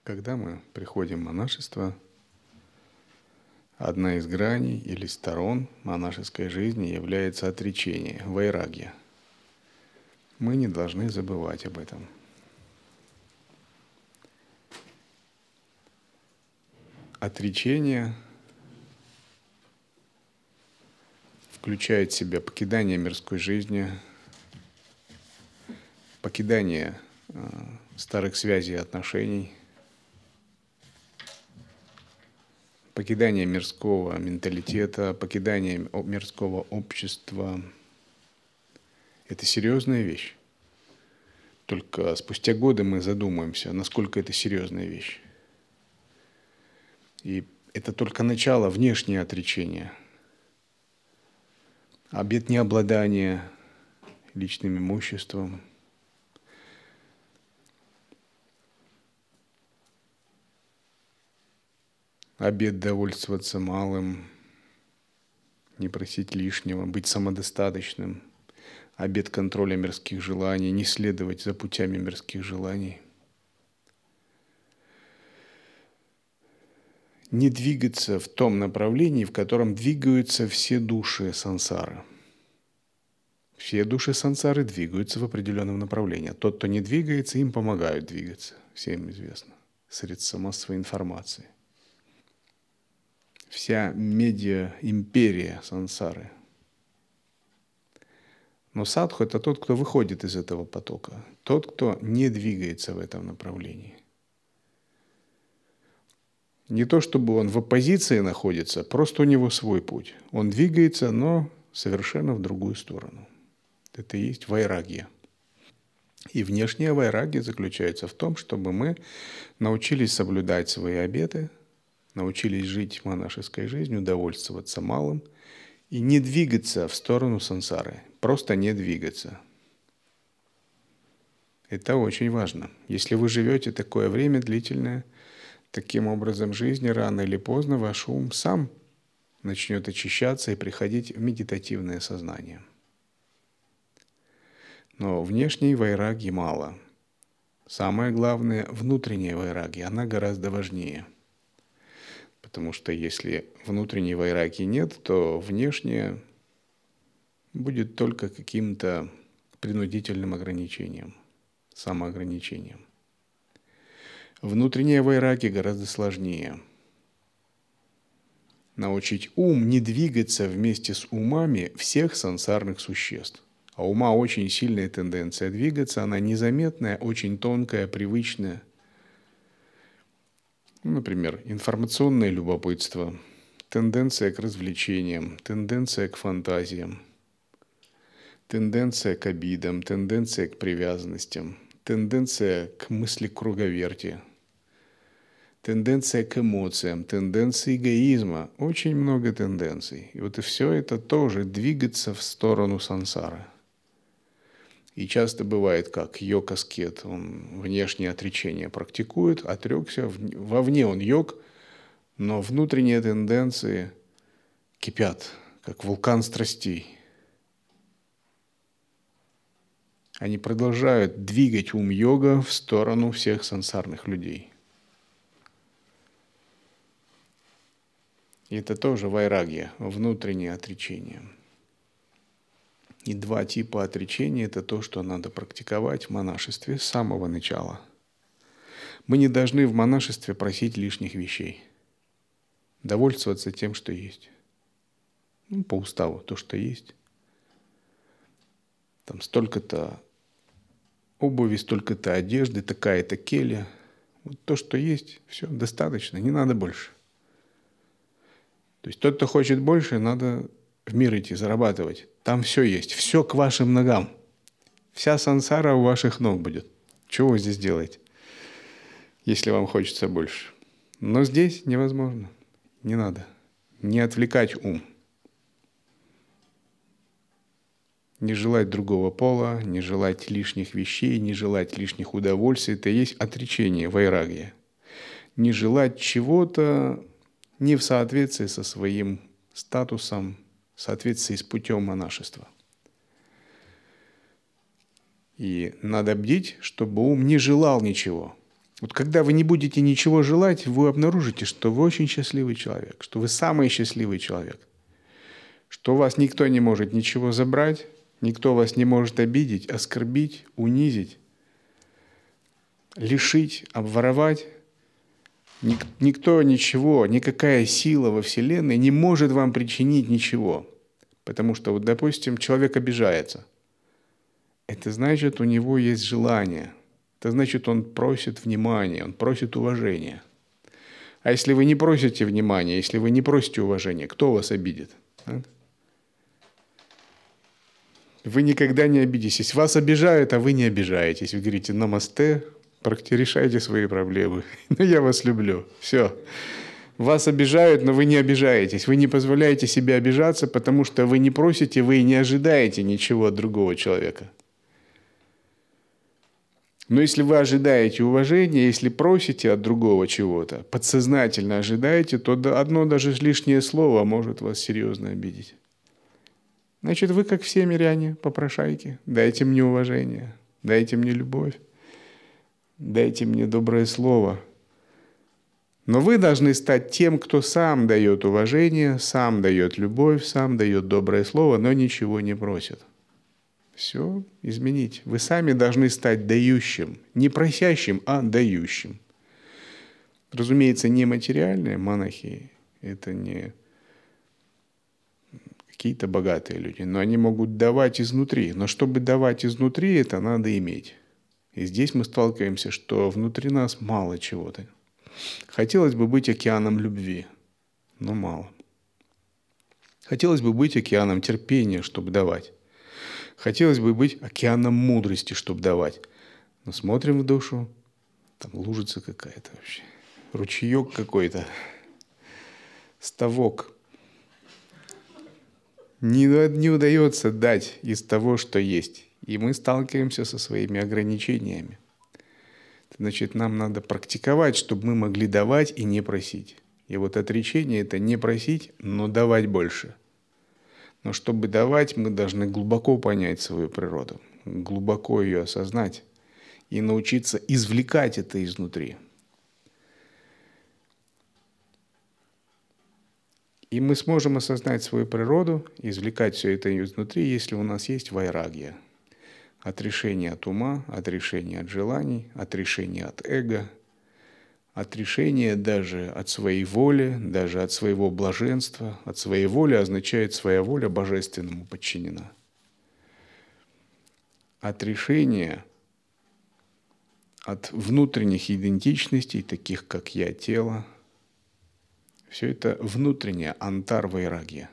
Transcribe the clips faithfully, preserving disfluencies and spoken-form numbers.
Когда мы приходим в монашество, одна из граней или сторон монашеской жизни является отречение, вайрагья. Мы не должны забывать об этом. Отречение включает в себя покидание мирской жизни, покидание э, старых связей и отношений, покидание мирского менталитета, покидание мирского общества. Это серьезная вещь. Только спустя годы мы задумаемся, насколько это серьезная вещь. И это только начало, внешнее отречение. Обет необладания личным имуществом. Обет довольствоваться малым, не просить лишнего, быть самодостаточным. Обет контроля мирских желаний, не следовать за путями мирских желаний. Не двигаться в том направлении, в котором двигаются все души сансары. Все души сансары двигаются в определенном направлении. Тот, кто не двигается, им помогают двигаться. Всем известно. Средства массовой информации. Вся медиа-империя сансары. Но садху – это тот, кто выходит из этого потока. Тот, кто не двигается в этом направлении. Не то, чтобы он в оппозиции находится, просто у него свой путь. Он двигается, но совершенно в другую сторону. Это и есть вайрагья. И внешняя вайрагья заключается в том, чтобы мы научились соблюдать свои обеты, научились жить монашеской жизнью, довольствоваться малым и не двигаться в сторону сансары. Просто не двигаться. Это очень важно. Если вы живете такое время длительное, таким образом жизни, рано или поздно ваш ум сам начнет очищаться и приходить в медитативное сознание. Но внешней вайрагьи мало. Самое главное, внутренняя вайрагья, она гораздо важнее. Потому что если внутренней вайрагьи нет, то внешняя будет только каким-то принудительным ограничением, самоограничением. Внутренняя вайрагья гораздо сложнее. Научить ум не двигаться вместе с умами всех сансарных существ. А у ума очень сильная тенденция двигаться, она незаметная, очень тонкая, привычная. Ну, например, информационное любопытство, тенденция к развлечениям, тенденция к фантазиям, тенденция к обидам, тенденция к привязанностям, тенденция к мысли круговерти, тенденция к эмоциям, тенденция эгоизма. Очень много тенденций. И вот и все это тоже двигаться в сторону сансары. И часто бывает, как йог-аскет, он внешнее отречение практикует, отрекся, вовне он йог, но внутренние тенденции кипят, как вулкан страстей. Они продолжают двигать ум йога в сторону всех сансарных людей. И это тоже вайрагья, внутреннее отречение. И два типа отречения – это то, что надо практиковать в монашестве с самого начала. Мы не должны в монашестве просить лишних вещей, довольствоваться тем, что есть. Ну, по уставу то, что есть. Там столько-то обуви, столько-то одежды, такая-то келья. Вот то, что есть, все, достаточно, не надо больше. То есть тот, кто хочет больше, надо в мир идти, зарабатывать. Там все есть, все к вашим ногам. Вся сансара у ваших ног будет. Чего вы здесь делаете, если вам хочется больше? Но здесь невозможно, не надо. Не отвлекать ум. Не желать другого пола, не желать лишних вещей, не желать лишних удовольствий. Это и есть отречение, вайрагья. Не желать чего-то не в соответствии со своим статусом, в соответствии с путем монашества. И надо бдить, чтобы ум не желал ничего. Вот когда вы не будете ничего желать, вы обнаружите, что вы очень счастливый человек, что вы самый счастливый человек, что у вас никто не может ничего забрать, никто вас не может обидеть, оскорбить, унизить, лишить, обворовать. Ник- никто ничего, никакая сила во Вселенной не может вам причинить ничего. Потому что, вот, допустим, человек обижается. Это значит, у него есть желание. Это значит, он просит внимания, он просит уважения. А если вы не просите внимания, если вы не просите уважения, кто вас обидит? А? Вы никогда не обидитесь. Вас обижают, а вы не обижаетесь. Вы говорите «намасте», решайте свои проблемы. Но я вас люблю. Все. Вас обижают, но вы не обижаетесь. Вы не позволяете себе обижаться, потому что вы не просите, вы не ожидаете ничего от другого человека. Но если вы ожидаете уважения, если просите от другого чего-то, подсознательно ожидаете, то одно даже лишнее слово может вас серьезно обидеть. Значит, вы, как все миряне, попрошайки, дайте мне уважение, дайте мне любовь, дайте мне доброе слово. Но вы должны стать тем, кто сам дает уважение, сам дает любовь, сам дает доброе слово, но ничего не просит. Все изменить. Вы сами должны стать дающим. Не просящим, а дающим. Разумеется, не материальные монахи, это не какие-то богатые люди, но они могут давать изнутри. Но чтобы давать изнутри, это надо иметь. И здесь мы сталкиваемся, что внутри нас мало чего-то. Хотелось бы быть океаном любви, но мало. Хотелось бы быть океаном терпения, чтобы давать. Хотелось бы быть океаном мудрости, чтобы давать. Но смотрим в душу, там лужица какая-то вообще, ручеек какой-то, ставок. Не, не удается дать из того, что есть. И мы сталкиваемся со своими ограничениями. Значит, нам надо практиковать, чтобы мы могли давать и не просить. И вот отречение – это не просить, но давать больше. Но чтобы давать, мы должны глубоко понять свою природу, глубоко ее осознать и научиться извлекать это изнутри. И мы сможем осознать свою природу, извлекать все это изнутри, если у нас есть вайрагья. Отрешение от ума, отрешение от желаний, отрешение от эго, отрешение даже от своей воли, даже от своего блаженства. От своей воли означает своя воля божественному подчинена. Отрешение от внутренних идентичностей, таких как я, тело. Все это внутренняя антар-вайрагья.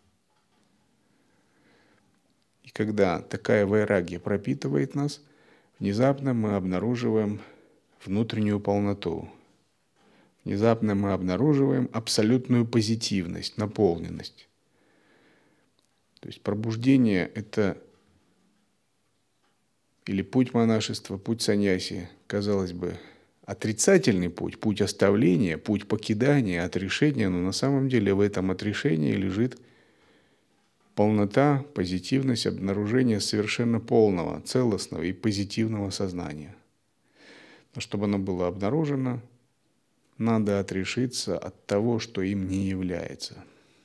И когда такая вайрагья пропитывает нас, внезапно мы обнаруживаем внутреннюю полноту. Внезапно мы обнаруживаем абсолютную позитивность, наполненность. То есть пробуждение – это или путь монашества, путь саньяси, казалось бы, отрицательный путь, путь оставления, путь покидания, отрешения, но на самом деле в этом отрешении лежит полнота, позитивность, обнаружение совершенно полного, целостного и позитивного сознания. Но чтобы оно было обнаружено, надо отрешиться от того, что им не является.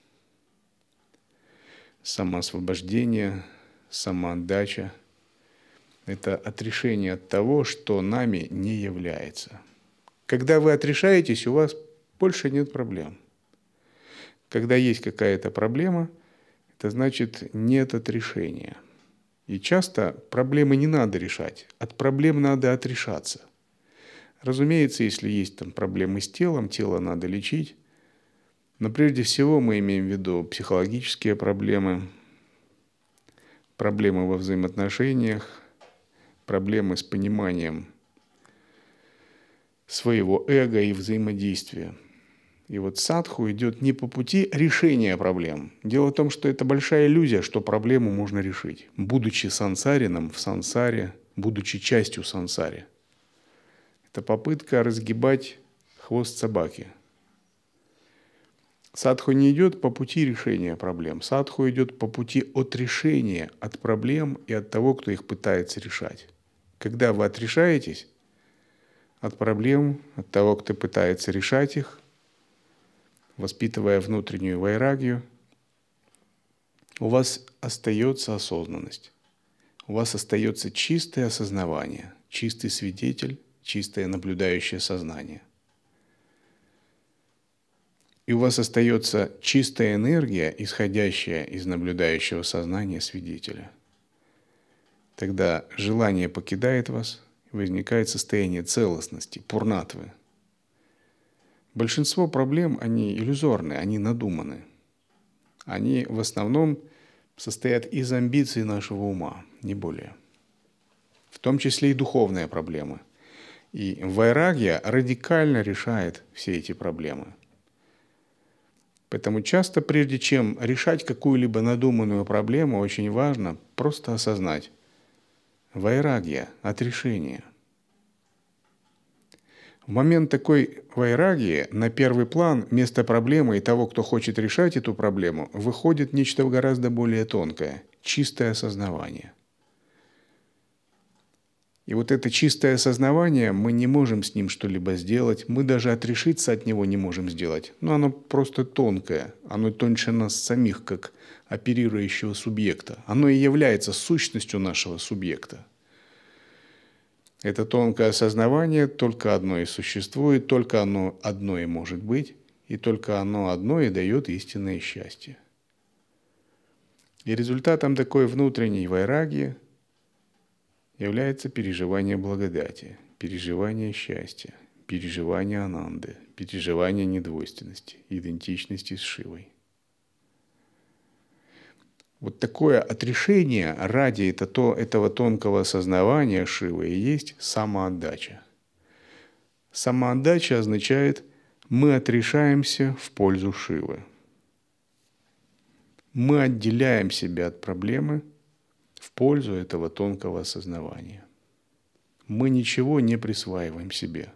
Самоосвобождение, самоотдача – это отрешение от того, что нами не является. Когда вы отрешаетесь, у вас больше нет проблем. Когда есть какая-то проблема, это значит нет отрешения. И часто проблемы не надо решать, от проблем надо отрешаться. Разумеется, если есть там проблемы с телом, тело надо лечить. Но прежде всего мы имеем в виду психологические проблемы, проблемы во взаимоотношениях, проблемы с пониманием своего эго и взаимодействия. И вот садху идет не по пути решения проблем. Дело в том, что это большая иллюзия, что проблему можно решить, будучи сансарином в сансаре, будучи частью сансари. Это попытка разгибать хвост собаки. Садху не идет по пути решения проблем. Садху идет по пути отрешения от проблем и от того, кто их пытается решать. Когда вы отрешаетесь, от проблем, от того, кто пытается решать их, воспитывая внутреннюю вайрагию, у вас остается осознанность. У вас остается чистое осознавание, чистый свидетель, чистое наблюдающее сознание. И у вас остается чистая энергия, исходящая из наблюдающего сознания свидетеля. Тогда желание покидает вас, возникает состояние целостности, пурнатвы. Большинство проблем, они иллюзорны, они надуманы. Они в основном состоят из амбиций нашего ума, не более. В том числе и духовные проблемы. И вайрагья радикально решает все эти проблемы. Поэтому часто, прежде чем решать какую-либо надуманную проблему, очень важно просто осознать вайрагья, отрешение. В момент такой вайрагьи на первый план вместо проблемы и того, кто хочет решать эту проблему, выходит нечто гораздо более тонкое – чистое осознавание. И вот это чистое осознавание, мы не можем с ним что-либо сделать, мы даже отрешиться от него не можем сделать. Но оно просто тонкое, оно тоньше нас самих, как оперирующего субъекта. Оно и является сущностью нашего субъекта. Это тонкое осознавание только одно и существует, только оно одно и может быть, и только оно одно и дает истинное счастье. И результатом такой внутренней вайрагьи является переживание благодати, переживание счастья, переживание ананды, переживание недвойственности, идентичности с Шивой. Вот такое отрешение ради это, то, этого тонкого осознавания Шивы и есть самоотдача. Самоотдача означает, мы отрешаемся в пользу Шивы. Мы отделяем себя от проблемы в пользу этого тонкого осознавания. Мы ничего не присваиваем себе.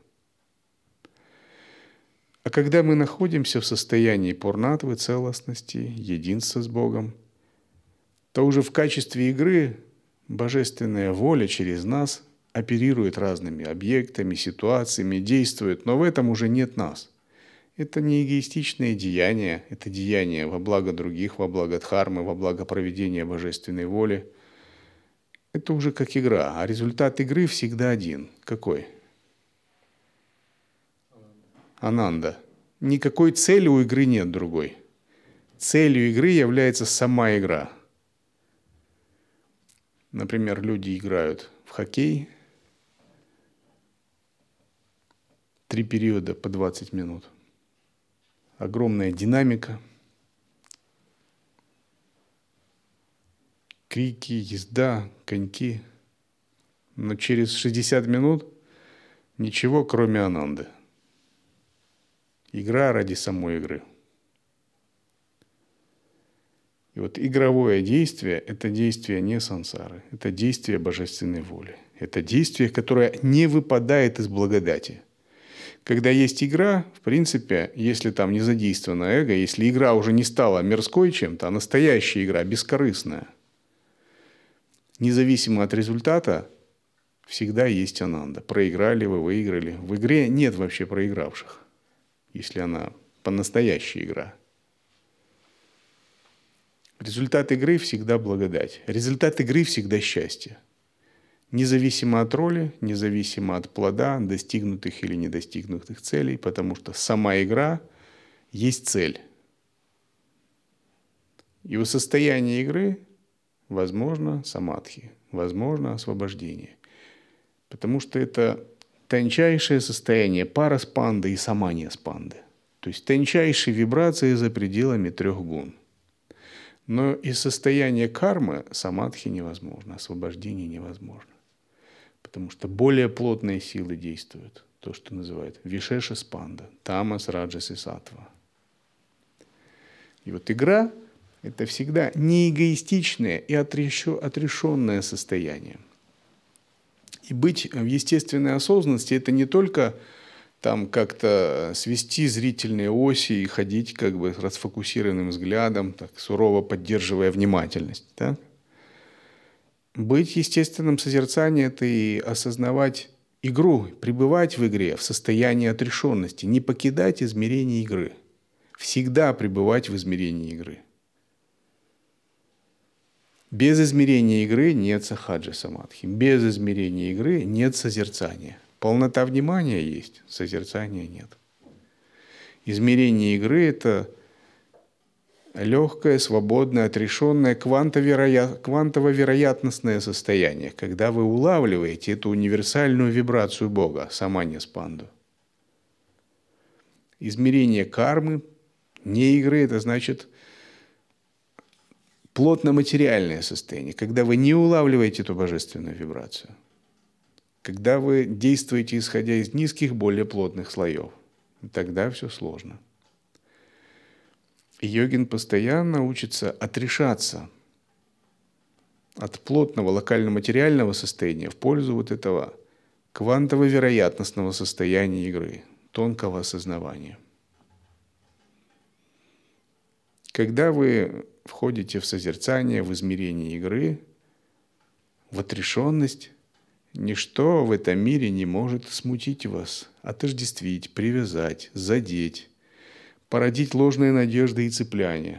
А когда мы находимся в состоянии пурнатвы, целостности, единства с Богом, то уже в качестве игры божественная воля через нас оперирует разными объектами, ситуациями, действует, но в этом уже нет нас. Это не эгоистичное деяние, это деяние во благо других, во благо дхармы, во благо проведения божественной воли. Это уже как игра, а результат игры всегда один. Какой? Ананда. Никакой цели у игры нет другой. Целью игры является сама игра. Например, люди играют в хоккей три периода по двадцать минут. Огромная динамика, крики, езда, коньки. Но через шестьдесят минут ничего, кроме ананды. Игра ради самой игры. И вот игровое действие – это действие не сансары, это действие божественной воли. Это действие, которое не выпадает из благодати. Когда есть игра, в принципе, если там не задействовано эго, если игра уже не стала мирской чем-то, а настоящая игра, бескорыстная, независимо от результата, всегда есть ананда. Проиграли вы, выиграли. В игре нет вообще проигравших, если она по-настоящей игра. Результат игры всегда благодать. Результат игры всегда счастье. Независимо от роли, независимо от плода, достигнутых или недостигнутых целей, потому что сама игра есть цель. И в состоянии игры возможно самадхи, возможно освобождение. Потому что это тончайшее состояние параспанды и саманья-спанды. То есть тончайшие вибрации за пределами трех гун. Но из состояния кармы самадхи невозможно, освобождение невозможно. Потому что более плотные силы действуют. То, что называют вишеша спанда, тамас, раджас и саттва. И вот игра – это всегда не эгоистичное и отрешенное состояние. И быть в естественной осознанности – это не только там как-то свести зрительные оси и ходить как бы с расфокусированным взглядом, так сурово поддерживая внимательность. Да? Быть в естественном созерцании – это и осознавать игру, пребывать в игре в состоянии отрешенности, не покидать измерение игры. Всегда пребывать в измерении игры. Без измерения игры нет сахаджи самадхи. Без измерения игры нет созерцания. Полнота внимания есть, созерцания нет. Измерение игры – это легкое, свободное, отрешенное, квантово-вероятностное состояние, когда вы улавливаете эту универсальную вибрацию Бога, саманья-спанду. Измерение кармы, не игры, это значит плотно-материальное состояние, когда вы не улавливаете эту божественную вибрацию, когда вы действуете, исходя из низких, более плотных слоев. Тогда все сложно. Йогин постоянно учится отрешаться от плотного локально-материального состояния в пользу вот этого квантово-вероятностного состояния игры, тонкого осознавания. Когда вы входите в созерцание, в измерение игры, в отрешенность, ничто в этом мире не может смутить вас, отождествить, привязать, задеть, породить ложные надежды и цепляния.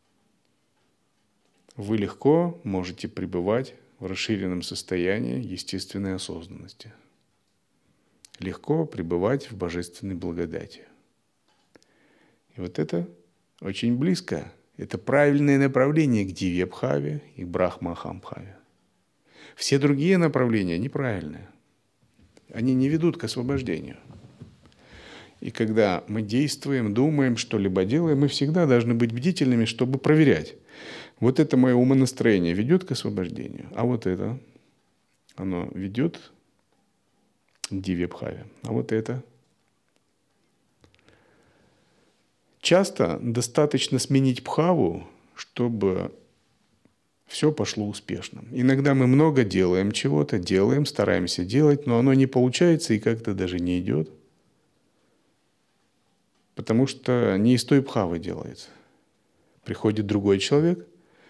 Вы легко можете пребывать в расширенном состоянии естественной осознанности. Легко пребывать в божественной благодати. И вот это очень близко. Это правильное направление к Дивья-бхаве и к Брахма-ахам-бхаве. Все другие направления неправильные. Они не ведут к освобождению. И когда мы действуем, думаем, что-либо делаем, мы всегда должны быть бдительными, чтобы проверять. Вот это мое умонастроение ведет к освобождению, а вот это, оно ведет к Дивья-бхаве, а вот это. Часто достаточно сменить бхаву, чтобы все пошло успешно. Иногда мы много делаем чего-то, делаем, стараемся делать, но оно не получается и как-то даже не идет. Потому что не из той бхавы делается. Приходит другой человек,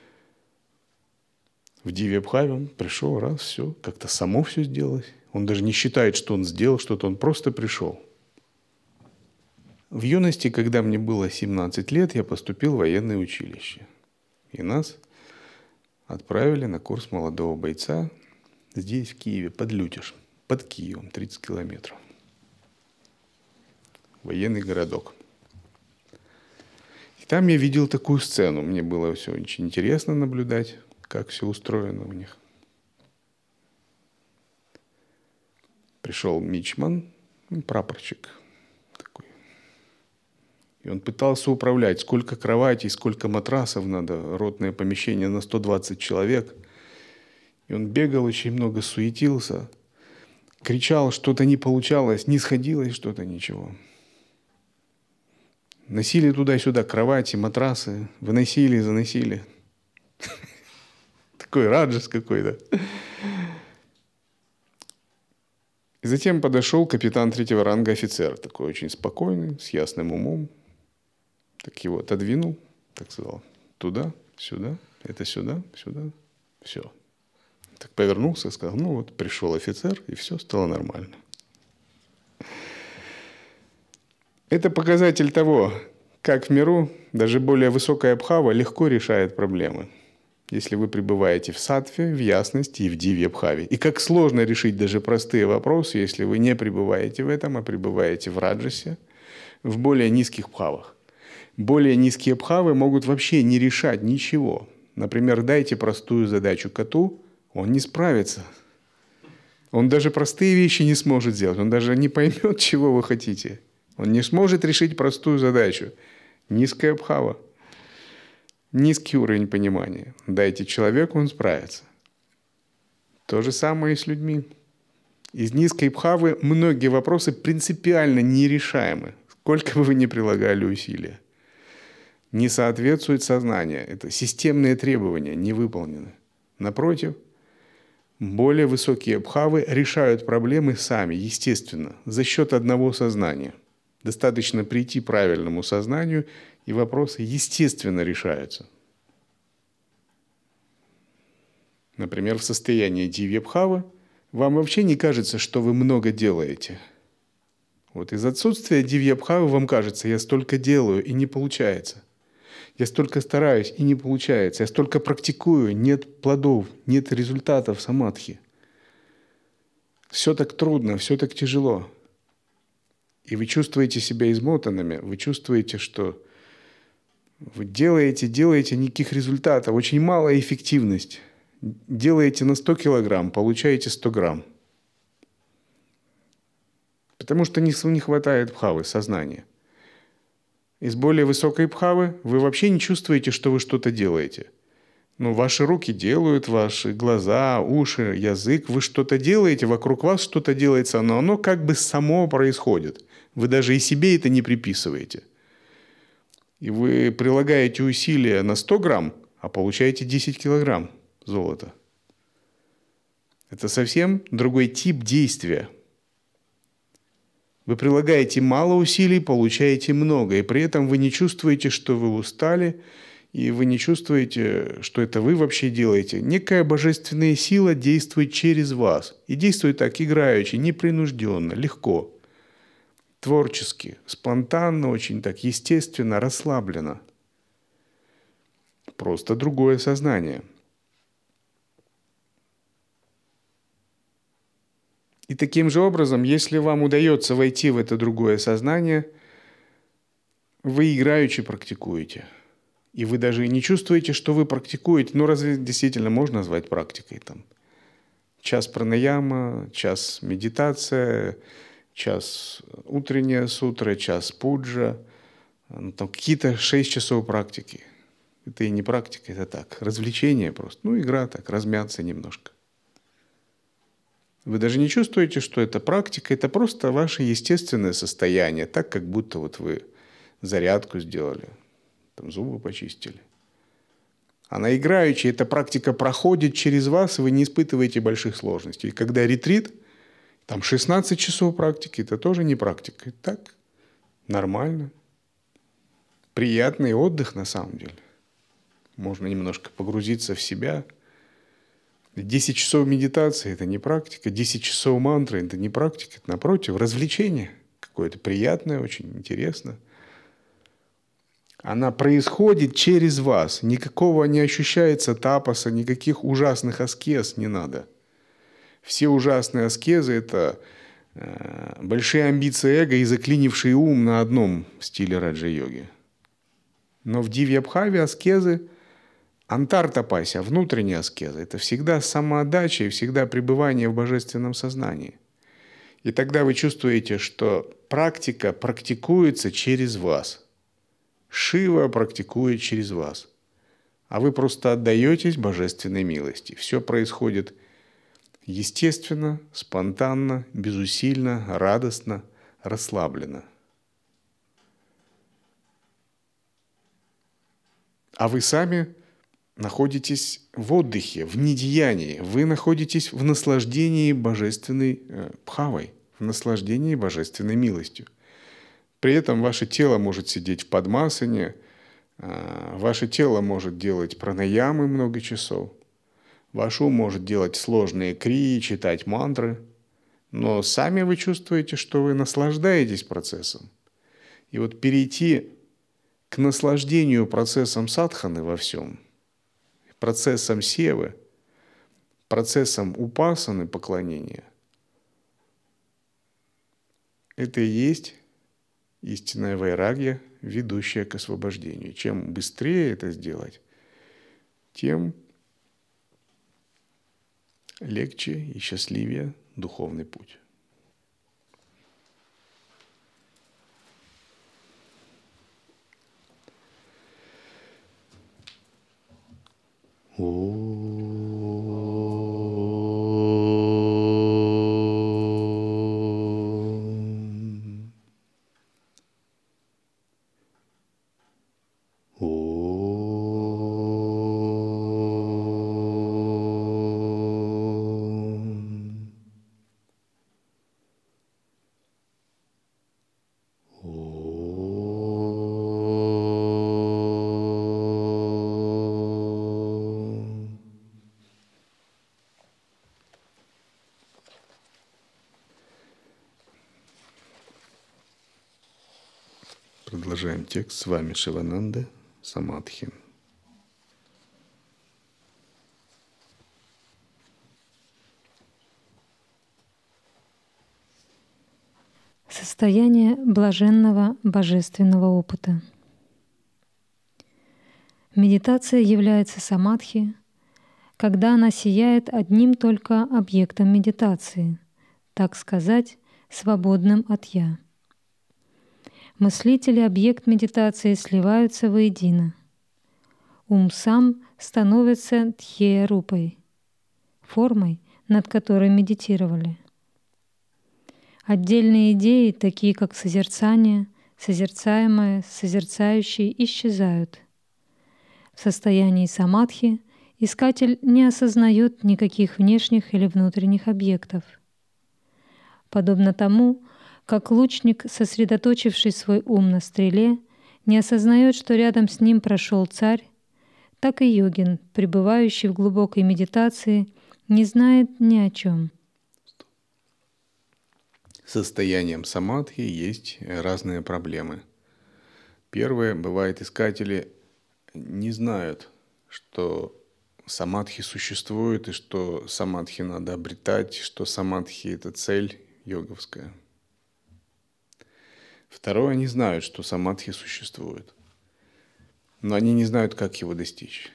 в Дивья-бхаве он пришел, раз, все, как-то само все сделалось. Он даже не считает, что он сделал что-то, он просто пришел. В юности, когда мне было семнадцать лет, я поступил в военное училище. И нас отправили на курс молодого бойца здесь, в Киеве, под Лютеж, под Киевом, тридцать километров. Военный городок. И там я видел такую сцену. Мне было все очень интересно наблюдать, как все устроено у них. Пришел мичман, прапорщик такой. И он пытался управлять, сколько кроватей, сколько матрасов надо, ротное помещение на сто двадцать человек. И он бегал, очень много суетился, кричал, что-то не получалось, не сходилось что-то, ничего. Носили туда-сюда кровати, матрасы, выносили, заносили. Такой раджас какой-то. И затем подошел капитан третьего ранга офицер, такой очень спокойный, с ясным умом. Так его отодвинул, так сказал, туда, сюда, это сюда, сюда, все. Так повернулся и сказал, ну вот пришел офицер, и все стало нормально. Это показатель того, как в миру даже более высокая бхава легко решает проблемы. Если вы пребываете в саттве, в ясности и в дивья-бхаве. И как сложно решить даже простые вопросы, если вы не пребываете в этом, а пребываете в раджасе, в более низких бхавах. Более низкие бхавы могут вообще не решать ничего. Например, дайте простую задачу коту, он не справится. Он даже простые вещи не сможет сделать. Он даже не поймет, чего вы хотите. Он не сможет решить простую задачу. Низкая бхава. Низкий уровень понимания. Дайте человеку, он справится. То же самое и с людьми. Из низкой бхавы многие вопросы принципиально нерешаемы, сколько бы вы ни прилагали усилия. Не соответствует сознание. Это системные требования не выполнены. Напротив, более высокие бхавы решают проблемы сами, естественно, за счет одного сознания. Достаточно прийти к правильному сознанию, и вопросы естественно решаются. Например, в состоянии дивья-бхавы вам вообще не кажется, что вы много делаете. Вот из отсутствия дивья-бхавы вам кажется, я столько делаю и не получается. Я столько стараюсь и не получается. Я столько практикую, нет плодов, нет результатов самадхи. Все так трудно, все так тяжело. И вы чувствуете себя измотанными, вы чувствуете, что вы делаете, делаете, никаких результатов, очень малая эффективность. Делаете на сто килограмм, получаете сто грамм. Потому что не хватает бхавы, сознания. Из более высокой бхавы вы вообще не чувствуете, что вы что-то делаете. Ну, ваши руки делают, ваши глаза, уши, язык. Вы что-то делаете, вокруг вас что-то делается, но оно как бы само происходит. Вы даже и себе это не приписываете. И вы прилагаете усилия на сто грамм, а получаете десять килограмм золота. Это совсем другой тип действия. Вы прилагаете мало усилий, получаете много, и при этом вы не чувствуете, что вы устали, и вы не чувствуете, что это вы вообще делаете. Некая божественная сила действует через вас. И действует так играючи, непринужденно, легко, творчески, спонтанно, очень так естественно, расслабленно. Просто другое сознание. И таким же образом, если вам удается войти в это другое сознание, вы играючи практикуете. И вы даже не чувствуете, что вы практикуете. Ну, разве действительно можно назвать практикой? Там, час пранаяма, час медитация, час утренняя сутра, час пуджа. Ну, там какие-то шесть часов практики. Это и не практика, это так, развлечение просто. Ну, игра так, размяться немножко. Вы даже не чувствуете, что это практика, это просто ваше естественное состояние, так, как будто вот вы зарядку сделали, там зубы почистили. Она играючи, эта практика проходит через вас, и вы не испытываете больших сложностей. И когда ретрит, там шестнадцать часов практики, это тоже не практика. Это так, нормально. Приятный отдых на самом деле. Можно немножко погрузиться в себя. десять часов медитации – это не практика, десять часов мантры – это не практика, это, напротив, развлечение какое-то приятное, очень интересно. Она происходит через вас, никакого не ощущается тапаса, никаких ужасных аскез не надо. Все ужасные аскезы – это э, большие амбиции эго и заклинивший ум на одном стиле раджа-йоги. Но в дивья-бхаве аскезы антар-тапася, внутренняя аскеза – это всегда самоотдача и всегда пребывание в божественном сознании. И тогда вы чувствуете, что практика практикуется через вас. Шива практикует через вас. А вы просто отдаетесь божественной милости. Все происходит естественно, спонтанно, безусильно, радостно, расслабленно. А вы сами находитесь в отдыхе, в недеянии. Вы находитесь в наслаждении божественной э, бхавой, в наслаждении божественной милостью. При этом ваше тело может сидеть в падмасане, э, ваше тело может делать пранаямы много часов, ваш ум может делать сложные крии, читать мантры, но сами вы чувствуете, что вы наслаждаетесь процессом. И вот перейти к наслаждению процессом садханы во всем, процессом севы, процессом упасаны, поклонения, это и есть истинная вайрагья, ведущая к освобождению. Чем быстрее это сделать, тем легче и счастливее духовный путь. Продолжаем текст. С вами Шивананда, Самадхи. Состояние блаженного божественного опыта. Медитация является самадхи, когда она сияет одним только объектом медитации, так сказать, свободным от «я». Мыслитель и объект медитации сливаются воедино. Ум сам становится тхьея-рупой, формой, над которой медитировали. Отдельные идеи, такие как созерцание, созерцаемое, созерцающий, исчезают. В состоянии самадхи искатель не осознает никаких внешних или внутренних объектов. Подобно тому, как лучник, сосредоточивший свой ум на стреле, не осознает, что рядом с ним прошел царь, так и йогин, пребывающий в глубокой медитации, не знает ни о чем. Состоянием самадхи есть разные проблемы. Первое, бывает, искатели не знают, что самадхи существует, и что самадхи надо обретать, что самадхи — это цель йоговская. Второе, они знают, что самадхи существует, но они не знают, как его достичь.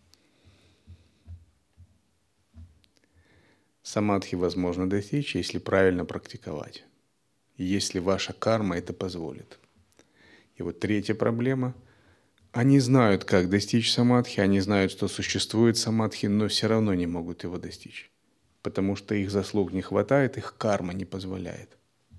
Самадхи возможно достичь, если правильно практиковать, и если ваша карма это позволит. И вот третья проблема. Они знают, как достичь самадхи, они знают, что существует самадхи, но все равно не могут его достичь, потому что их заслуг не хватает, их карма не позволяет.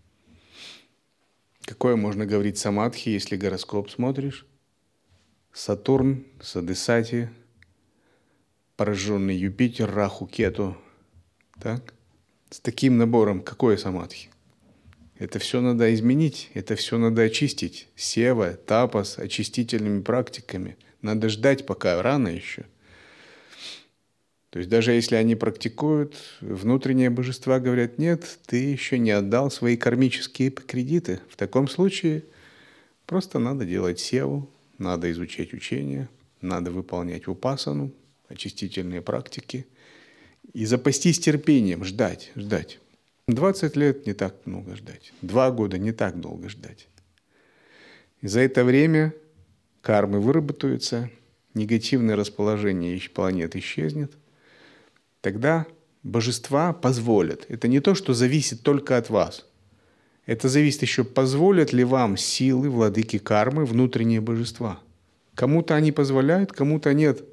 Какое можно говорить самадхи, если гороскоп смотришь? Сатурн, Садесати, пораженный Юпитер, Раху, Кету. Так? С таким набором какое самадхи? Это все надо изменить, это все надо очистить. Сева, тапас, очистительными практиками. Надо ждать, пока рано еще. То есть даже если они практикуют, внутренние божества говорят: нет, ты еще не отдал свои кармические кредиты. В таком случае просто надо делать севу, надо изучать учения, надо выполнять випассану, очистительные практики и запастись терпением, ждать, ждать. двадцать лет не так много ждать, два года не так долго ждать. И за это время кармы выработаются, негативное расположение планет исчезнет. Тогда божества позволят. Это не то, что зависит только от вас. Это зависит еще, позволят ли вам силы, владыки кармы, внутренние божества. Кому-то они позволяют, кому-то нет.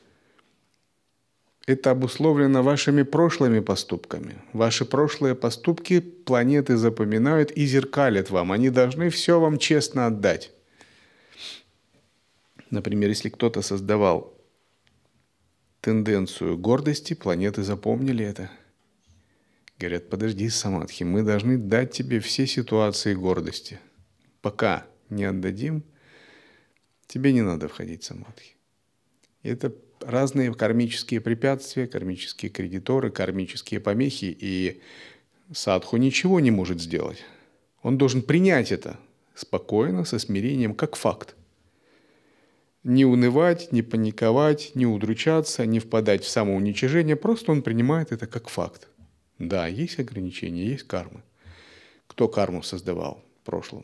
Это обусловлено вашими прошлыми поступками. Ваши прошлые поступки планеты запоминают и зеркалят вам. Они должны все вам честно отдать. Например, если кто-то создавал тенденцию гордости, планеты запомнили это. Говорят: подожди, самадхи, мы должны дать тебе все ситуации гордости. Пока не отдадим, тебе не надо входить в самадхи. Это разные кармические препятствия, кармические кредиторы, кармические помехи, и садху ничего не может сделать. Он должен принять это спокойно, со смирением, как факт. Не унывать, не паниковать, не удручаться, не впадать в самоуничижение. Просто он принимает это как факт. Да, есть ограничения, есть карма. Кто карму создавал в прошлом?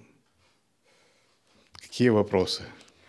Какие вопросы?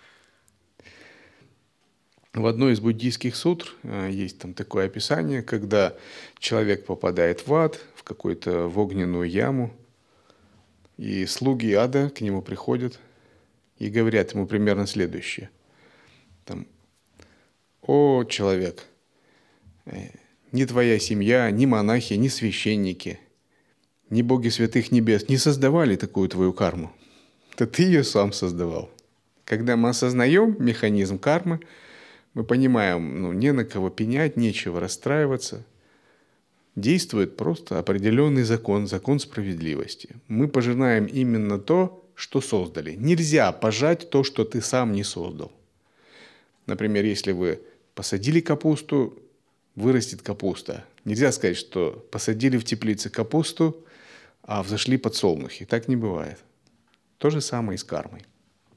В одной из буддийских сутр есть там такое описание, когда человек попадает в ад, в какую-то в огненную яму, и слуги ада к нему приходят и говорят ему примерно следующее. Там: «О, человек, ни твоя семья, ни монахи, ни священники, ни боги святых небес не создавали такую твою карму. Это ты ее сам создавал». Когда мы осознаем механизм кармы, мы понимаем, ну, не на кого пенять, нечего расстраиваться. Действует просто определенный закон, закон справедливости. Мы пожинаем именно то, что создали. Нельзя пожать то, что ты сам не создал. Например, если вы посадили капусту, вырастет капуста. Нельзя сказать, что посадили в теплице капусту, а взошли подсолнухи. Так не бывает. То же самое и с кармой.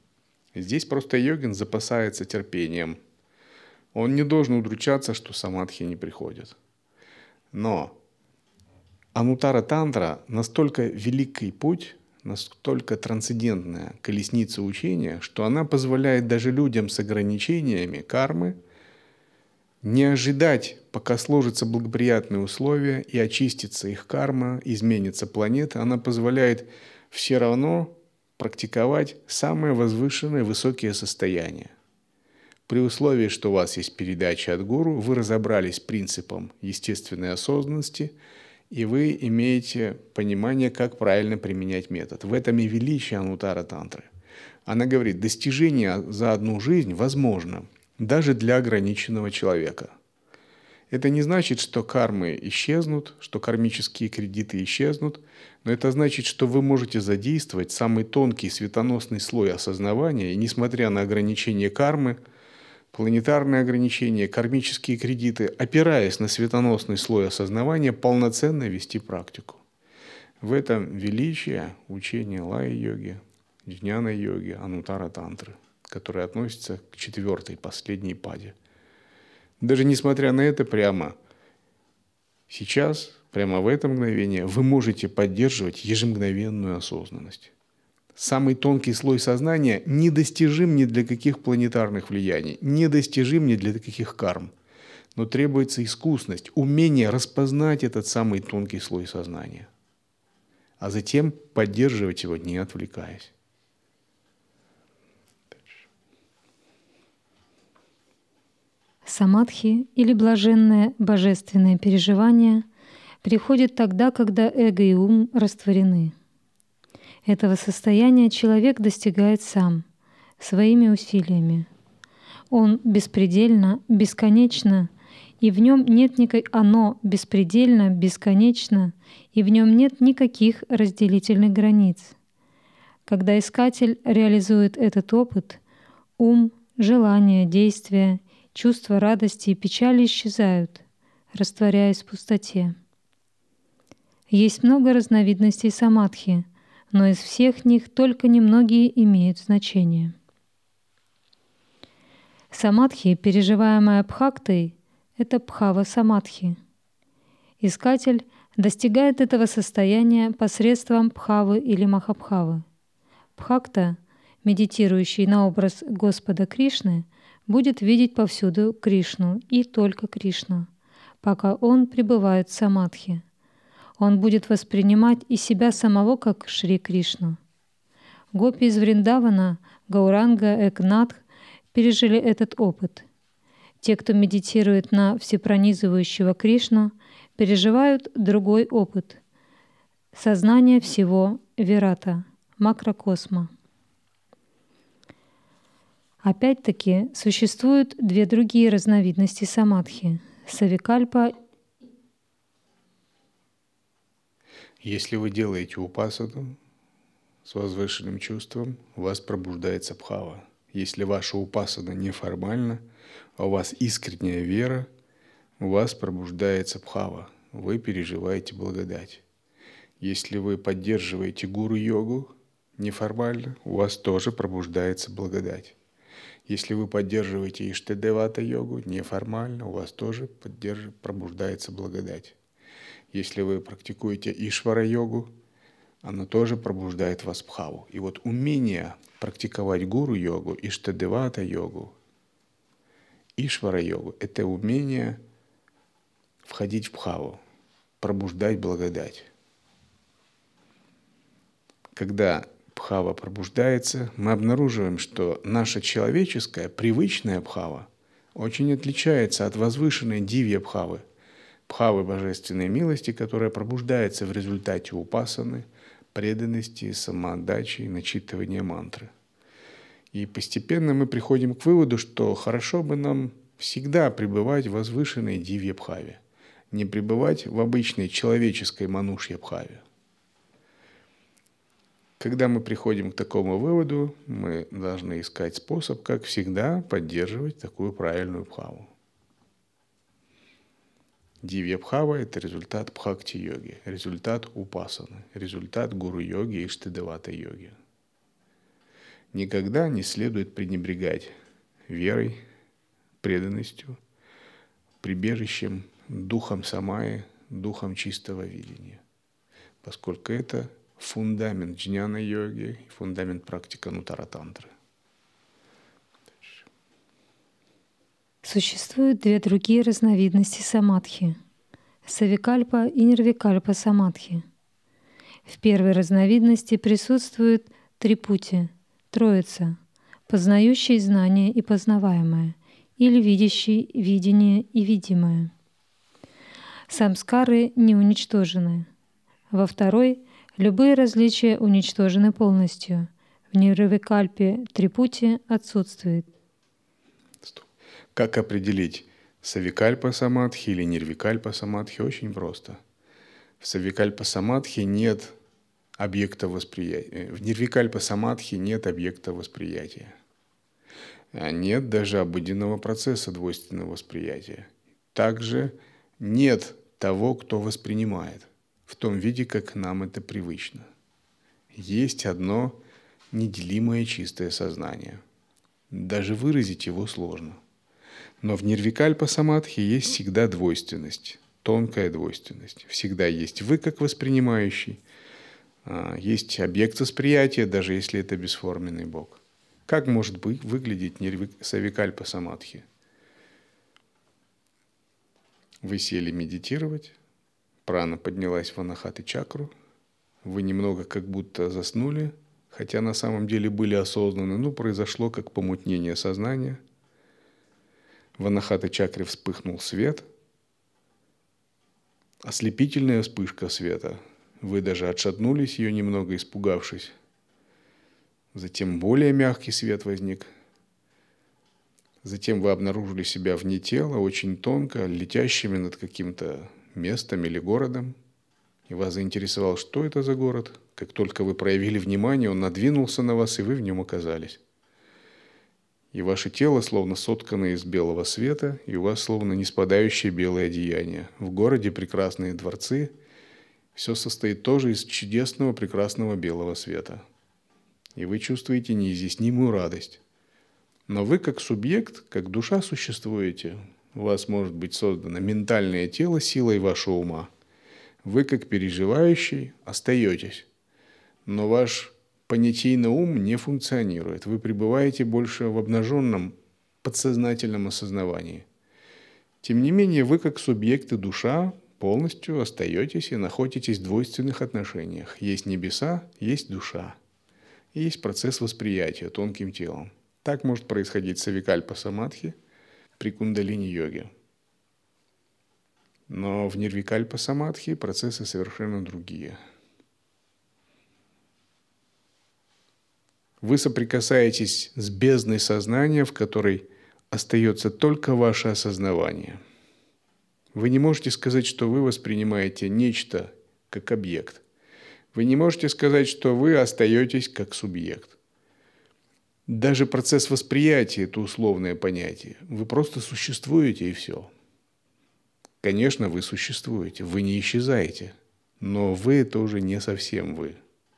Здесь просто йогин запасается терпением. Он не должен удручаться, что самадхи не приходит. Но Анутара Тантра настолько великий путь, настолько трансцендентная колесница учения, что она позволяет даже людям с ограничениями кармы не ожидать, пока сложатся благоприятные условия и очистится их карма, изменится планета. Она позволяет все равно практиковать самые возвышенные высокие состояния. При условии, что у вас есть передача от гуру, вы разобрались с принципом естественной осознанности, и вы имеете понимание, как правильно применять метод. В этом и величие Анутара Тантры. Она говорит, достижение за одну жизнь возможно даже для ограниченного человека. Это не значит, что кармы исчезнут, что кармические кредиты исчезнут, но это значит, что вы можете задействовать самый тонкий светоносный слой осознавания, и несмотря на ограничения кармы, планетарные ограничения, кармические кредиты, опираясь на светоносный слой осознавания, полноценно вести практику. В этом величие учения лая-йоги, джняна-йоги, анутара тантры, которые относятся к четвертой, последней паде. Даже несмотря на это, прямо сейчас, прямо в это мгновение, вы можете поддерживать ежемгновенную осознанность. Самый тонкий слой сознания недостижим ни для каких планетарных влияний, недостижим ни для каких карм. Но требуется искусность, умение распознать этот самый тонкий слой сознания, а затем поддерживать его, не отвлекаясь. Самадхи или блаженное божественное переживание приходит тогда, когда эго и ум растворены. Этого состояния человек достигает сам, своими усилиями. Он беспредельно, бесконечно, и в нем нет никак... оно беспредельно, бесконечно, и в нем нет никаких разделительных границ. Когда искатель реализует этот опыт, ум, желания, действия, чувства радости и печали исчезают, растворяясь в пустоте. Есть много разновидностей самадхи, но из всех них только немногие имеют значение. Самадхи, переживаемая бхактой, это бхава-самадхи. Искатель достигает этого состояния посредством бхавы или махабхавы. Бхакта, медитирующий на образ Господа Кришны, будет видеть повсюду Кришну и только Кришну, пока он пребывает в самадхи. Он будет воспринимать и себя самого как Шри Кришну. Гопи из Вриндавана, Гауранга, Экнатх пережили этот опыт. Те, кто медитирует на всепронизывающего Кришну, переживают другой опыт — сознание всего вирата, макрокосма. Опять-таки, существуют две другие разновидности самадхи — савикальпа. Если вы делаете упасану с возвышенным чувством, у вас пробуждается бхава. Если ваша упасана неформальна, а у вас искренняя вера, у вас пробуждается бхава. Вы переживаете благодать. Если вы поддерживаете гуру-йогу неформально, у вас тоже пробуждается благодать. Если вы поддерживаете иштадевата-йогу неформально, у вас тоже поддерж... пробуждается благодать. Если вы практикуете ишвара-йогу, она тоже пробуждает в вас бхаву. И вот умение практиковать гуру-йогу, иштадевата-йогу, ишвара-йогу — это умение входить в бхаву, пробуждать благодать. Когда бхава пробуждается, мы обнаруживаем, что наша человеческая, привычная бхава очень отличается от возвышенной дивья-бхавы, бхавы божественной милости, которая пробуждается в результате упасаны, преданности, самоотдачи и начитывания мантры. И постепенно мы приходим к выводу, что хорошо бы нам всегда пребывать в возвышенной дивья-бхаве, не пребывать в обычной человеческой манушья-бхаве. Когда мы приходим к такому выводу, мы должны искать способ, как всегда, поддерживать такую правильную бхаву. Дивья-бхава — это результат бхакти-йоги, результат упасаны, результат гуру-йоги и иштадевата-йоги. Никогда не следует пренебрегать верой, преданностью, прибежищем, духом самаи, духом чистого видения, поскольку это фундамент джняна-йоги, фундамент практики анутара-тантры. Существуют две другие разновидности самадхи — савикальпа и нирвикальпа самадхи. В первой разновидности присутствует три пути — троица, познающий знание и познаваемое, или видящий видение и видимое. Самскары не уничтожены. Во второй любые различия уничтожены полностью. В нирвикальпе трипути отсутствует. Как определить савикальпа самадхи или нирвикальпа самадхи? Очень просто. В савикальпа самадхи нет объекта восприятия. В нирвикальпа самадхи нет объекта восприятия. Нет даже обыденного процесса двойственного восприятия. Также нет того, кто воспринимает в том виде, как нам это привычно. Есть одно неделимое чистое сознание. Даже выразить его сложно. Но в нирвикальпа самадхи есть всегда двойственность, тонкая двойственность. Всегда есть вы как воспринимающий, есть объект восприятия, даже если это бесформенный Бог. Как может быть выглядеть савикальпа самадхи? Вы сели медитировать, прана поднялась в анахаты чакру, вы немного как будто заснули, хотя на самом деле были осознаны, но произошло как помутнение сознания. В анахата чакре вспыхнул свет, ослепительная вспышка света. Вы даже отшатнулись, ее немного испугавшись. Затем более мягкий свет возник. Затем вы обнаружили себя вне тела, очень тонко, летящими над каким-то местом или городом. И вас заинтересовал, что это за город. Как только вы проявили внимание, он надвинулся на вас, и вы в нем оказались. И ваше тело словно соткано из белого света, и у вас словно неспадающее белое одеяние. В городе прекрасные дворцы. Все состоит тоже из чудесного, прекрасного белого света. И вы чувствуете неизъяснимую радость. Но вы как субъект, как душа существуете. У вас может быть создано ментальное тело силой вашего ума. Вы как переживающий остаетесь. Но ваш понятийный ум не функционирует. Вы пребываете больше в обнаженном подсознательном осознавании. Тем не менее, вы как субъект и душа полностью остаетесь и находитесь в двойственных отношениях. Есть небеса, есть душа. И есть процесс восприятия тонким телом. Так может происходить савикальпа самадхи при кундалини-йоге. Но в нирвикальпа самадхи процессы совершенно другие. Вы соприкасаетесь с бездной сознания, в которой остается только ваше осознавание. Вы не можете сказать, что вы воспринимаете нечто как объект. Вы не можете сказать, что вы остаетесь как субъект. Даже процесс восприятия – это условное понятие. Вы просто существуете, и все. Конечно, вы существуете, вы не исчезаете, но вы – это уже не совсем вы.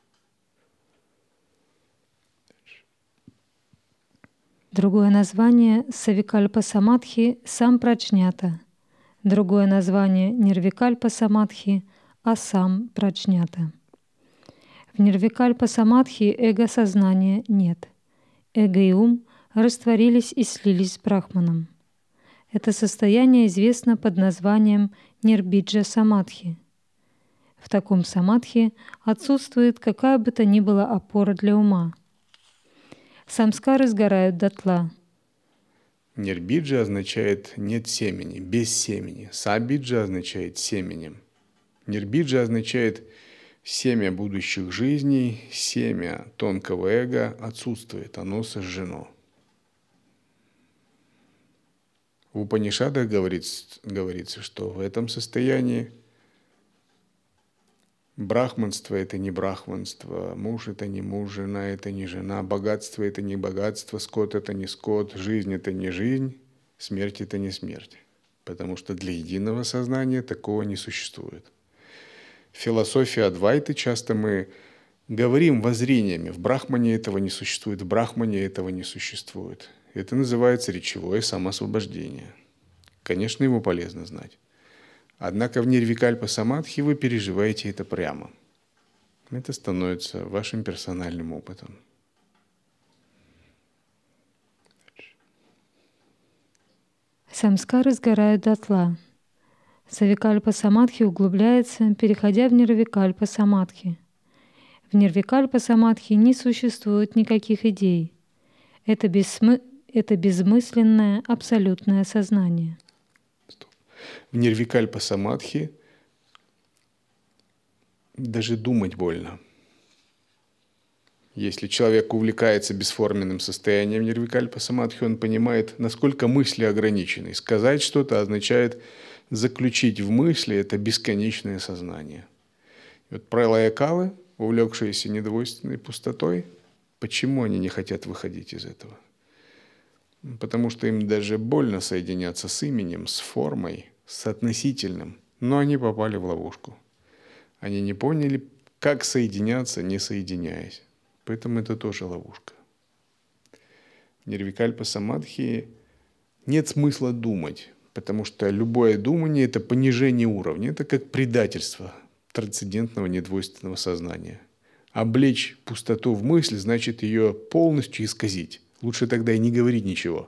Другое название савикальпа самадхи – сампраджнята. Другое название нирвикальпа самадхи – асам праджнята. В нирвикальпа самадхи эго-сознания нет. Эго и ум растворились и слились с Брахманом. Это состояние известно под названием нирбиджа самадхи. В таком самадхи отсутствует какая бы то ни была опора для ума. Самскары сгорают дотла. Нирбиджа означает «нет семени», «без семени». Сабиджа означает «семенем». Нирбиджа означает семя будущих жизней, семя тонкого эго отсутствует, оно сожжено. В Упанишадах говорится, говорится, что в этом состоянии брахманство – это не брахманство, муж – это не муж, жена – это не жена, богатство – это не богатство, скот – это не скот, жизнь – это не жизнь, смерть – это не смерть. Потому что для единого сознания такого не существует. В философии Адвайты часто мы говорим воззрениями. В Брахмане этого не существует, в Брахмане этого не существует. Это называется речевое самоосвобождение. Конечно, его полезно знать. Однако в нирвикальпа самадхи вы переживаете это прямо. Это становится вашим персональным опытом. Самскары сгорают дотла. Савикальпа самадхи углубляется, переходя в нирвикальпа самадхи. В нирвикальпа самадхи не существует никаких идей. Это, бессмы... Это безмысленное абсолютное сознание. В нирвикальпа самадхи даже думать больно. Если человек увлекается бесформенным состоянием нирвикальпа самадхи, он понимает, насколько мысли ограничены. Сказать что-то означает заключить в мысли это бесконечное сознание. И вот пралаякалы, увлекшиеся недвойственной пустотой, почему они не хотят выходить из этого? Потому что им даже больно соединяться с именем, с формой, с относительным. Но они попали в ловушку. Они не поняли, как соединяться, не соединяясь. Поэтому это тоже ловушка. В нирвикальпа самадхи нет смысла думать, потому что любое думание – это понижение уровня. Это как предательство трансцендентного недвойственного сознания. Облечь пустоту в мысль значит ее полностью исказить. Лучше тогда и не говорить ничего.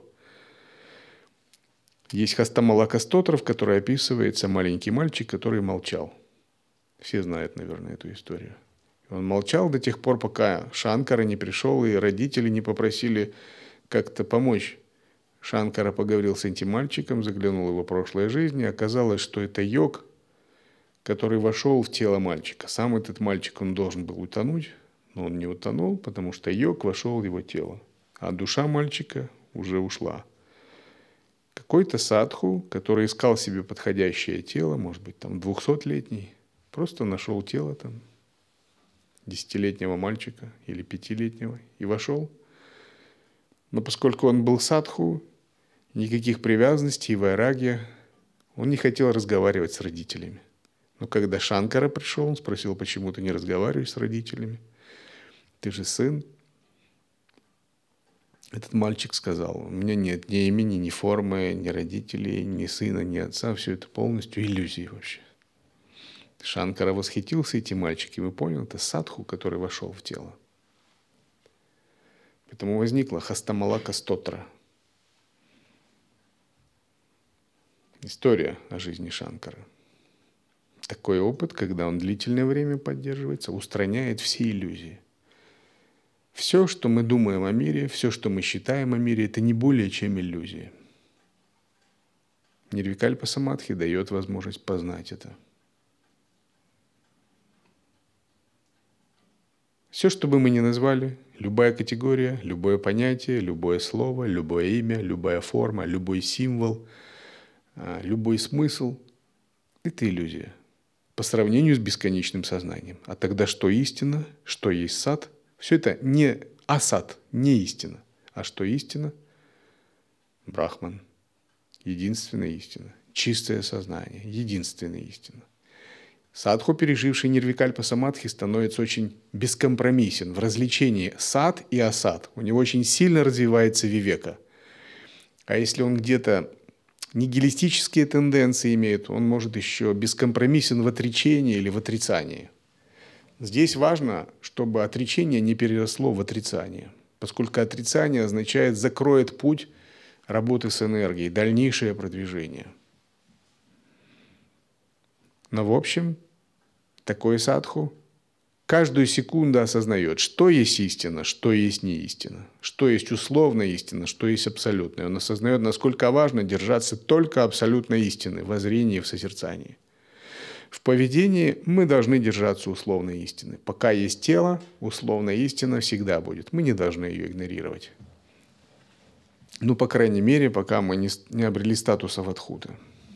Есть Хастамалака Стотра, в которой описывается маленький мальчик, который молчал. Все знают, наверное, эту историю. Он молчал до тех пор, пока Шанкара не пришел, и родители не попросили как-то помочь. Шанкара поговорил с этим мальчиком, заглянул в его прошлое жизнь, и оказалось, что это йог, который вошел в тело мальчика. Сам этот мальчик, он должен был утонуть, но он не утонул, потому что йог вошел в его тело. А душа мальчика уже ушла. Какой-то садху, который искал себе подходящее тело, может быть, там двухсотлетний, просто нашел тело там десятилетнего мальчика или пятилетнего и вошел. Но поскольку он был садху, никаких привязанностей и вайрагья, он не хотел разговаривать с родителями. Но когда Шанкара пришел, он спросил, почему ты не разговариваешь с родителями? Ты же сын. Этот мальчик сказал, у меня нет ни имени, ни формы, ни родителей, ни сына, ни отца. Все это полностью иллюзии вообще. Шанкара восхитился этим мальчиком и понял, это садху, который вошел в тело. Поэтому возникла Хастамалака Стотра. История о жизни Шанкары. Такой опыт, когда он длительное время поддерживается, устраняет все иллюзии. Все, что мы думаем о мире, все, что мы считаем о мире, это не более чем иллюзии. Нирвикальпа самадхи дает возможность познать это. Все, что бы мы ни назвали, любая категория, любое понятие, любое слово, любое имя, любая форма, любой символ, любой смысл – это иллюзия по сравнению с бесконечным сознанием. А тогда что истина, что есть сад? Все это не асад, не истина. А что истина? Брахман. Единственная истина. Чистое сознание. Единственная истина. Садху, переживший нирвикальпа самадхи, становится очень бескомпромиссен в развлечении сад и асад. У него очень сильно развивается вивека. А если он где-то нигилистические тенденции имеет, он может еще бескомпромиссен в отречении или в отрицании. Здесь важно, чтобы отречение не переросло в отрицание, поскольку отрицание означает закроет путь работы с энергией, дальнейшее продвижение. Но в общем, такой садху каждую секунду осознает, что есть истина, что есть не истина, что есть условная истина, что есть абсолютная. Он осознает, насколько важно держаться только абсолютной истины в воззрении и в созерцании. В поведении мы должны держаться условной истины. Пока есть тело, условная истина всегда будет. Мы не должны ее игнорировать. Ну, по крайней мере, пока мы не, не обрели статуса вадхуты.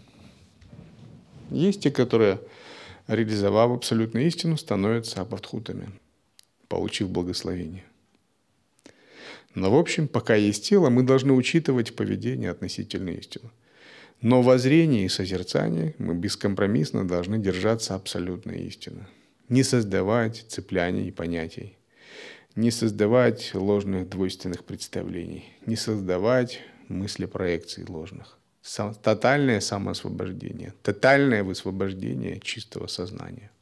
Есть те, которые, реализовав абсолютную истину, становятся абадхутами, получив благословение. Но, в общем, пока есть тело, мы должны учитывать поведение относительно истины. Но в воззрении и созерцании мы бескомпромиссно должны держаться абсолютной истины. Не создавать цепляний и понятий. Не создавать ложных двойственных представлений. Не создавать мысли проекций ложных. Сам, тотальное самоосвобождение. Тотальное высвобождение чистого сознания.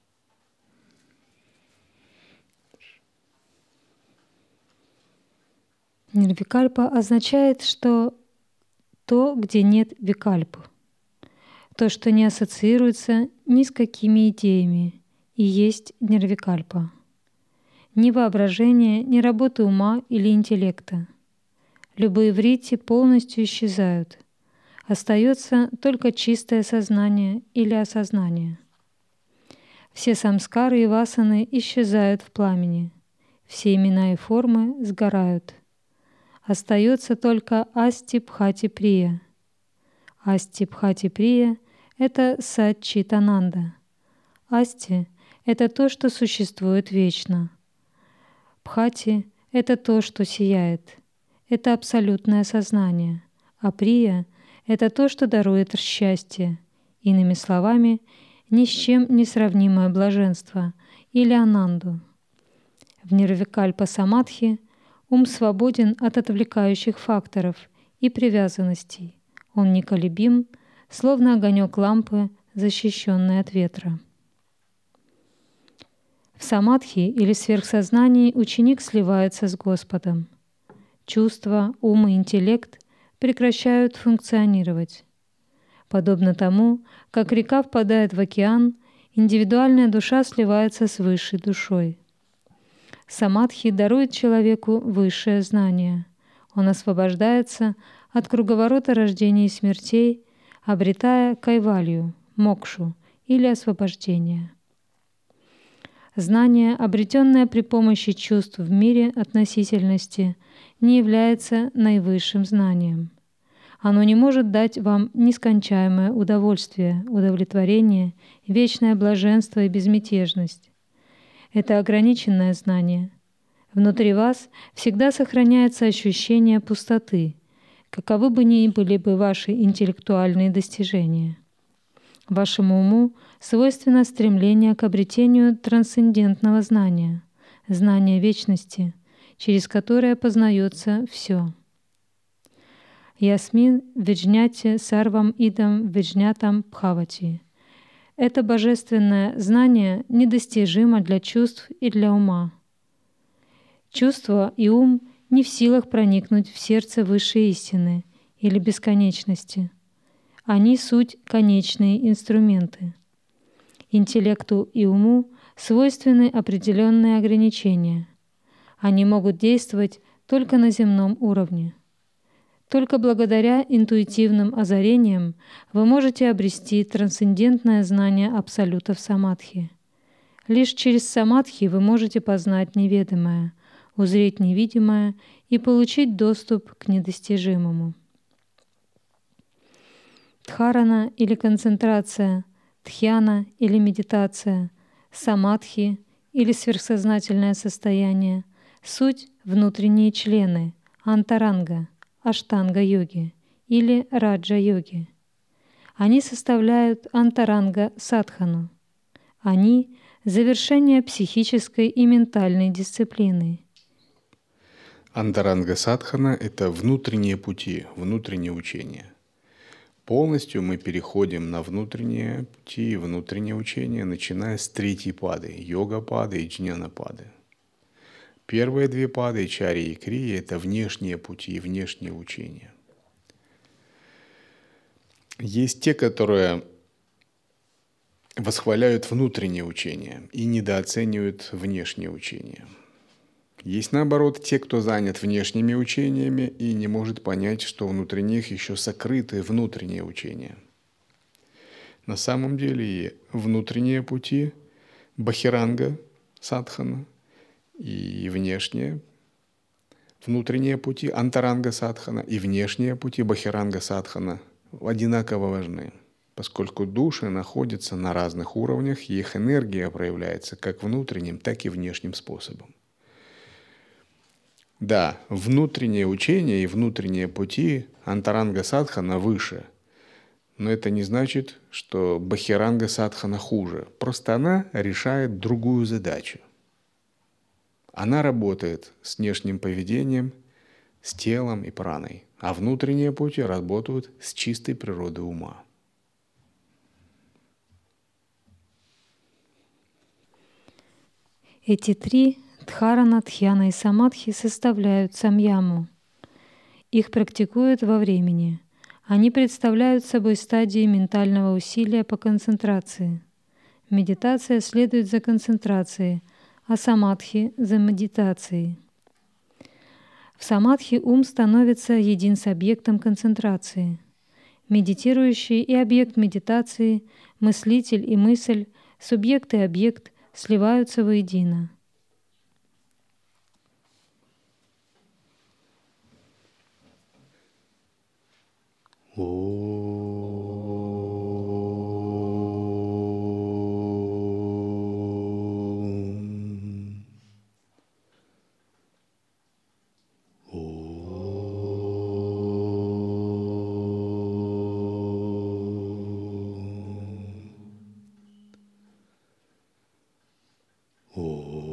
Нирвикальпа означает, что то, где нет викальпы, то, что не ассоциируется ни с какими идеями, и есть нирвикальпа. Ни воображение, ни работы ума или интеллекта. Любые вритти полностью исчезают. Остается только чистое сознание или осознание. Все самскары и васаны исчезают в пламени. Все имена и формы сгорают. Остается только Асти-Бхати-Прия. Асти-Бхати-Прия — это Сат-Чит-Ананда. Асти — это то, что существует вечно. Бхати — это то, что сияет. Это абсолютное сознание. А Прия — это то, что дарует счастье. Иными словами, ни с чем не сравнимое блаженство или ананду. В нирвикальпа самадхи ум свободен от отвлекающих факторов и привязанностей. Он неколебим, словно огонек лампы, защищенный от ветра. В самадхи или сверхсознании ученик сливается с Господом. Чувства, ум и интеллект прекращают функционировать. Подобно тому, как река впадает в океан, индивидуальная душа сливается с высшей душой. Самадхи дарует человеку высшее знание. Он освобождается от круговорота рождения и смертей, обретая кайвалью, мокшу или освобождение. Знание, обретенное при помощи чувств в мире относительности, не является наивысшим знанием. Оно не может дать вам нескончаемое удовольствие, удовлетворение, вечное блаженство и безмятежность. Это ограниченное знание. Внутри вас всегда сохраняется ощущение пустоты, каковы бы ни были бы ваши интеллектуальные достижения. Вашему уму свойственно стремление к обретению трансцендентного знания, знания вечности, через которое познается все. Ясмин виджняте сарвам идам виджнятам бхавати. Это божественное знание недостижимо для чувств и для ума. Чувство и ум не в силах проникнуть в сердце высшей истины или бесконечности. Они суть конечные инструменты. Интеллекту и уму свойственны определенные ограничения. Они могут действовать только на земном уровне. Только благодаря интуитивным озарениям вы можете обрести трансцендентное знание абсолюта в самадхи. Лишь через самадхи вы можете познать неведомое, узреть невидимое и получить доступ к недостижимому. Дхарана или концентрация, дхьяна или медитация, самадхи или сверхсознательное состояние — суть внутренние члены, антаранга, аштанга-йоги или раджа-йоги. Они составляют антаранга-садхану. Они — завершение психической и ментальной дисциплины. Антаранга-садхана — это внутренние пути, внутренние учения. Полностью мы переходим на внутренние пути и внутренние учения, начиная с третьей пады — йога-пады и джняна-пады. Первые две пады, чари и крия, это внешние пути и внешние учения. Есть те, которые восхваляют внутренние учения и недооценивают внешние учения. Есть, наоборот, те, кто занят внешними учениями и не может понять, что внутри них еще сокрыты внутренние учения. На самом деле и внутренние пути бахиранга, садхана, и внешние, внутренние пути антаранга садхана и внешние пути бахиранга садхана одинаково важны, поскольку души находятся на разных уровнях, и их энергия проявляется как внутренним, так и внешним способом. Да, внутренние учения и внутренние пути антаранга садхана выше, Но это не значит, что бахиранга садхана хуже. Просто она решает другую задачу. Она работает с внешним поведением, с телом и праной, а внутренние пути работают с чистой природой ума. Эти три — дхарана, дхьяна и самадхи — составляют самьяму. Их практикуют во времени. Они представляют собой стадии ментального усилия по концентрации. Медитация следует за концентрацией, а самадхи — за медитацией. В самадхи ум становится един с объектом концентрации. Медитирующий и объект медитации, мыслитель и мысль, субъект и объект сливаются воедино. Oh.